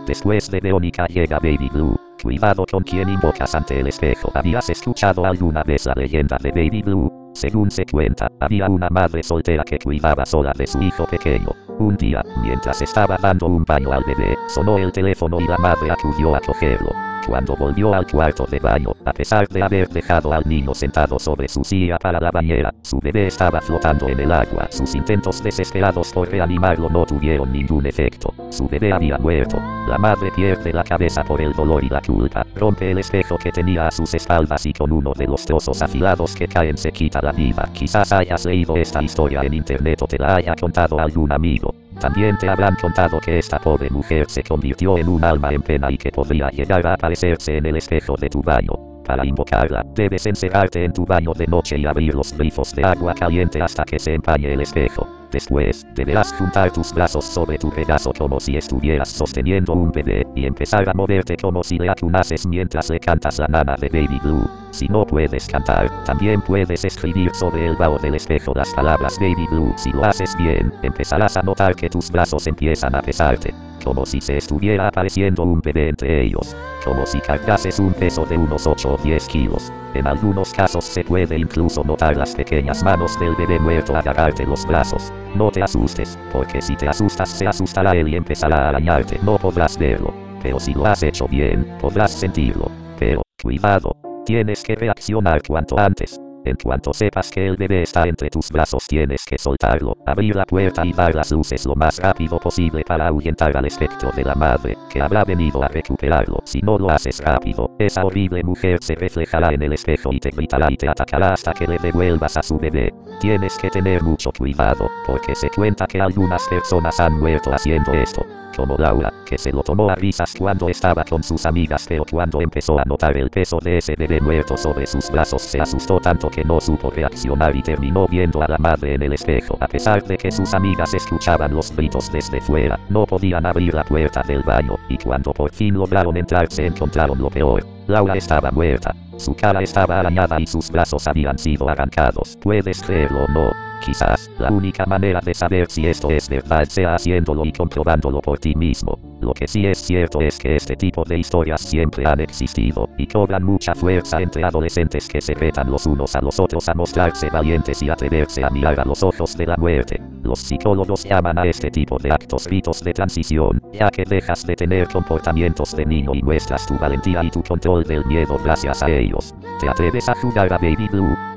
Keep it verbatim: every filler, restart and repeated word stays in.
Después de Verónica llega Baby Blue. Cuidado con quien invocas ante el espejo. ¿Habías escuchado alguna vez la leyenda de Baby Blue? Según se cuenta, había una madre soltera que cuidaba sola de su hijo pequeño. Un día, mientras estaba dando un baño al bebé, sonó el teléfono y la madre acudió a cogerlo. Cuando volvió al cuarto de baño, a pesar de haber dejado al niño sentado sobre su silla para la bañera, su bebé estaba flotando en el agua. Sus intentos desesperados por reanimarlo no tuvieron ningún efecto. Su bebé había muerto. La madre pierde la cabeza por el dolor y la culpa, rompe el espejo que tenía a sus espaldas y con uno de los trozos afilados que caen se quita la vida. Quizás hayas leído esta historia en internet o te la haya contado algún amigo. También te habrán contado que esta pobre mujer se convirtió en un alma en pena y que podría llegar a aparecerse en el espejo de tu baño. Para invocarla, debes encerrarte en tu baño de noche y abrir los grifos de agua caliente hasta que se empañe el espejo. Después, deberás juntar tus brazos sobre tu regazo como si estuvieras sosteniendo un bebé, y empezar a moverte como si le acunases mientras le cantas la nana de Baby Blue. Si no puedes cantar, también puedes escribir sobre el vaho del espejo las palabras Baby Blue. Si lo haces bien, empezarás a notar que tus brazos empiezan a pesarte, como si se estuviera apareciendo un bebé entre ellos, como si cargases un peso de unos ocho o diez kilos. En algunos casos se puede incluso notar las pequeñas manos del bebé muerto agarrarte los brazos. No te asustes, porque si te asustas se asustará él y empezará a arañarte. No podrás verlo, pero si lo has hecho bien, podrás sentirlo. Pero, cuidado, tienes que reaccionar cuanto antes. En cuanto sepas que el bebé está entre tus brazos tienes que soltarlo, abrir la puerta y dar las luces lo más rápido posible para ahuyentar al espectro de la madre, que habrá venido a recuperarlo. Si no lo haces rápido, esa horrible mujer se reflejará en el espejo y te gritará y te atacará hasta que le devuelvas a su bebé. Tienes que tener mucho cuidado, porque se cuenta que algunas personas han muerto haciendo esto. Como Laura, que se lo tomó a risas cuando estaba con sus amigas, pero cuando empezó a notar el peso de ese bebé muerto sobre sus brazos se asustó tanto que no supo reaccionar y terminó viendo a la madre en el espejo. A pesar de que sus amigas escuchaban los gritos desde fuera, no podían abrir la puerta del baño, y cuando por fin lograron entrar se encontraron lo peor. Laura estaba muerta. Su cara estaba arañada y sus brazos habían sido arrancados. ¿Puedes creerlo o no? Quizás, la única manera de saber si esto es verdad sea haciéndolo y comprobándolo por ti mismo. Lo que sí es cierto es que este tipo de historias siempre han existido, y cobran mucha fuerza entre adolescentes que se retan los unos a los otros a mostrarse valientes y atreverse a mirar a los ojos de la muerte. Los psicólogos llaman a este tipo de actos ritos de transición, ya que dejas de tener comportamientos de niño y muestras tu valentía y tu control del miedo gracias a ellos. ¿Te atreves a jugar a Baby Blue?